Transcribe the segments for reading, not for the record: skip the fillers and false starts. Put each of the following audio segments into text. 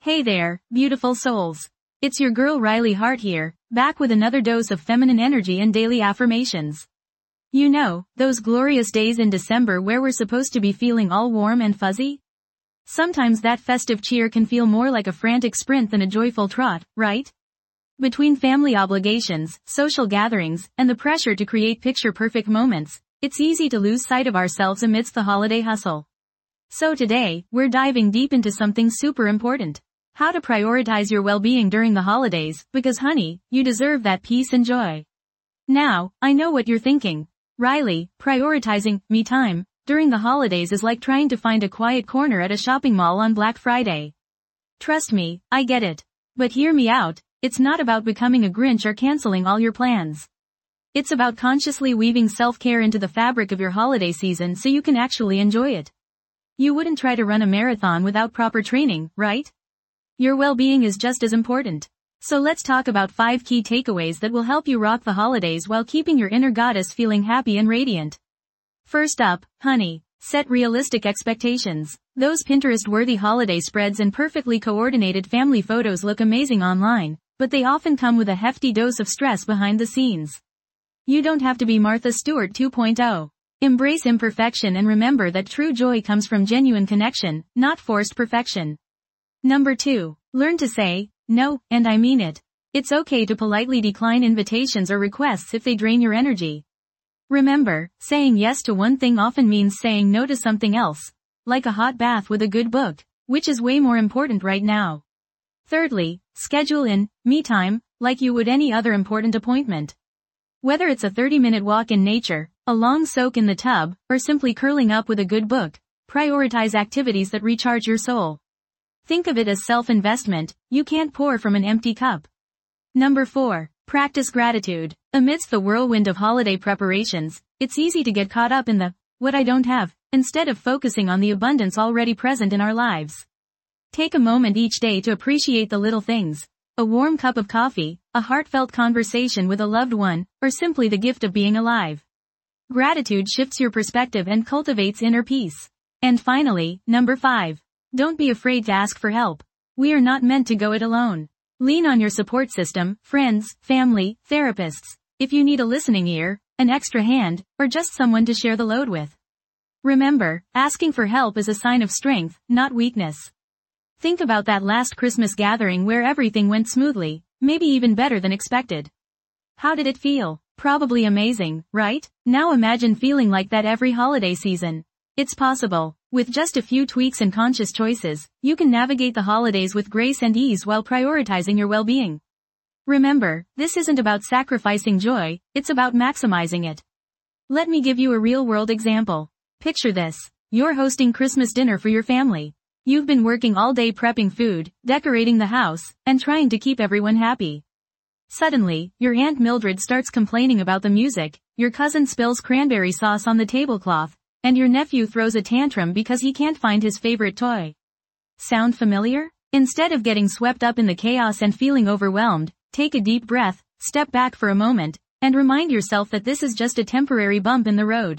Hey there, beautiful souls. It's your girl Riley Hart here, back with another dose of feminine energy and daily affirmations. You know, those glorious days in December where we're supposed to be feeling all warm and fuzzy? Sometimes that festive cheer can feel more like a frantic sprint than a joyful trot, right? Between family obligations, social gatherings, and the pressure to create picture-perfect moments, it's easy to lose sight of ourselves amidst the holiday hustle. So today, we're diving deep into something super important. How to prioritize your well-being during the holidays, because honey, you deserve that peace and joy. Now, I know what you're thinking. Riley, prioritizing me time during the holidays is like trying to find a quiet corner at a shopping mall on Black Friday. Trust me, I get it. But hear me out, it's not about becoming a Grinch or canceling all your plans. It's about consciously weaving self-care into the fabric of your holiday season so you can actually enjoy it. You wouldn't try to run a marathon without proper training, right? Your well-being is just as important. So let's talk about 5 key takeaways that will help you rock the holidays while keeping your inner goddess feeling happy and radiant. First up, honey, set realistic expectations. Those Pinterest-worthy holiday spreads and perfectly coordinated family photos look amazing online, but they often come with a hefty dose of stress behind the scenes. You don't have to be Martha Stewart 2.0. Embrace imperfection and remember that true joy comes from genuine connection, not forced perfection. Number 2. Learn to say, no, and I mean it. It's okay to politely decline invitations or requests if they drain your energy. Remember, saying yes to one thing often means saying no to something else, like a hot bath with a good book, which is way more important right now. Thirdly, schedule in me time, like you would any other important appointment. Whether it's a 30-minute walk in nature, a long soak in the tub, or simply curling up with a good book, prioritize activities that recharge your soul. Think of it as self-investment, you can't pour from an empty cup. Number 4. Practice gratitude. Amidst the whirlwind of holiday preparations, it's easy to get caught up in the, what I don't have, instead of focusing on the abundance already present in our lives. Take a moment each day to appreciate the little things. A warm cup of coffee, a heartfelt conversation with a loved one, or simply the gift of being alive. Gratitude shifts your perspective and cultivates inner peace. And finally, number 5. Don't be afraid to ask for help. We are not meant to go it alone. Lean on your support system, friends, family, therapists, if you need a listening ear, an extra hand, or just someone to share the load with. Remember, asking for help is a sign of strength, not weakness. Think about that last Christmas gathering where everything went smoothly, maybe even better than expected. How did it feel? Probably amazing, right? Now imagine feeling like that every holiday season. It's possible. With just a few tweaks and conscious choices, you can navigate the holidays with grace and ease while prioritizing your well-being. Remember, this isn't about sacrificing joy, it's about maximizing it. Let me give you a real-world example. Picture this. You're hosting Christmas dinner for your family. You've been working all day prepping food, decorating the house, and trying to keep everyone happy. Suddenly, your Aunt Mildred starts complaining about the music, your cousin spills cranberry sauce on the tablecloth, and your nephew throws a tantrum because he can't find his favorite toy. Sound familiar? Instead of getting swept up in the chaos and feeling overwhelmed, take a deep breath, step back for a moment, and remind yourself that this is just a temporary bump in the road.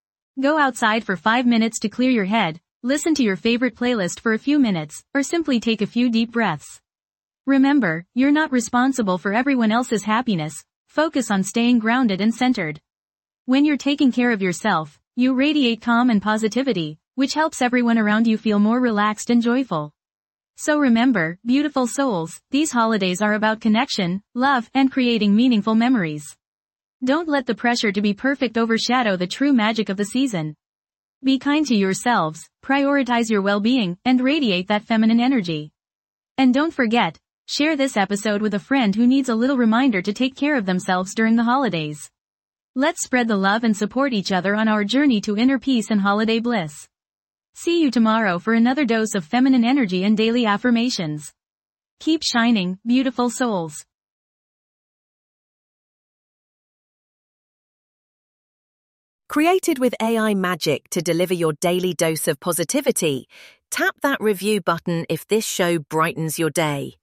Go outside for 5 minutes to clear your head, listen to your favorite playlist for a few minutes, or simply take a few deep breaths. Remember, you're not responsible for everyone else's happiness. Focus on staying grounded and centered. When you're taking care of yourself, you radiate calm and positivity, which helps everyone around you feel more relaxed and joyful. So remember, beautiful souls, these holidays are about connection, love, and creating meaningful memories. Don't let the pressure to be perfect overshadow the true magic of the season. Be kind to yourselves, prioritize your well-being, and radiate that feminine energy. And don't forget, share this episode with a friend who needs a little reminder to take care of themselves during the holidays. Let's spread the love and support each other on our journey to inner peace and holiday bliss. See you tomorrow for another dose of feminine energy and daily affirmations. Keep shining, beautiful souls. Created with AI magic to deliver your daily dose of positivity, tap that review button if this show brightens your day.